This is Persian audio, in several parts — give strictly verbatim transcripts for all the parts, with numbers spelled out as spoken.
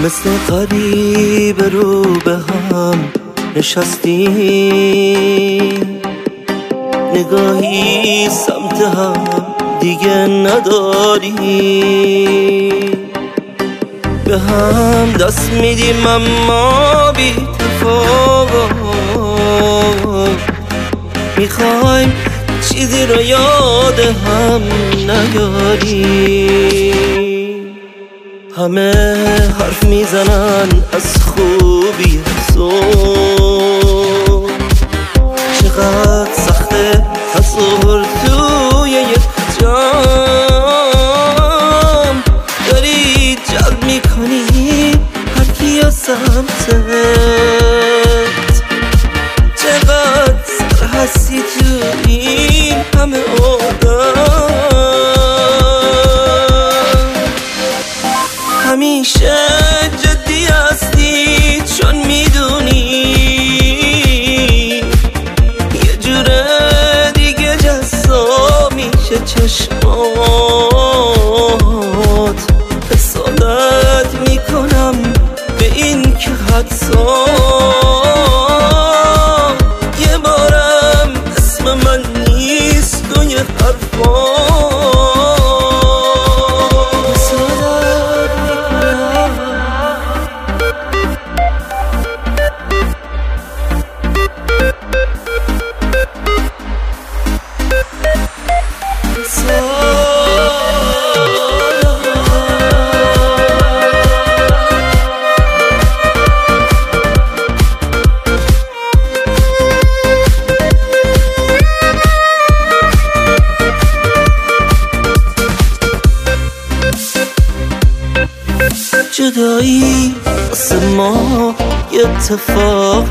مثل غریب رو به هم نشستیم، نگاهی سمت هم دیگه نداریم، به هم دست میدیم اما بی تفاوت، میخوایم چیزی رو یاد هم نیاریم. همه حرف میزنن از خوبی تو، چقدر سخته تصور توی یک جام، داری جلب میکنی هر کیا سمتت، چقدر سر هستی تو این همه آدم، همیشه جدی هستی چون میدونی یه جوره دیگه جذاب میشه چشمات، حسادت میکنم به این که حدسا یه بارم اسم من نیست و یه حرفا جدایی واسه ما یه اتفاق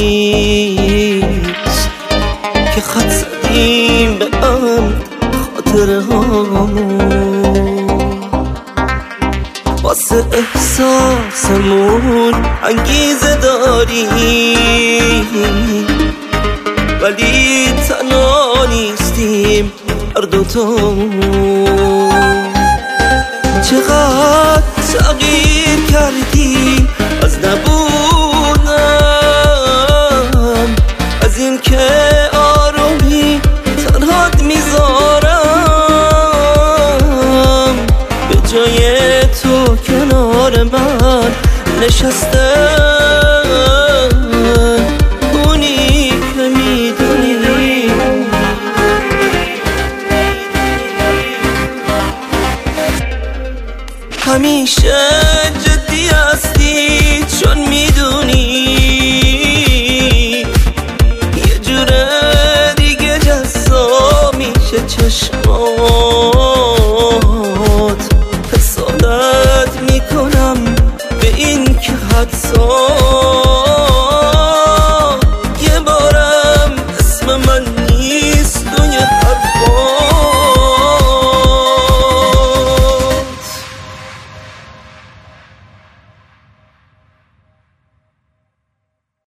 نیست که خط زدیم به عمد خاطره هامون، واسه احساسمون انگیزه داریم، ولی تنها نیستیم هر دوتامون. چقدر تغییر کردی از نبودم، از این که آرومی تنهات میذارم، به جای تو کنار من نشسته اونی که میدونی همیشه جدی هستی چون میدونی یه جوره دیگه جذاب میشه چشمات، حسادت میکنم به این که حدسا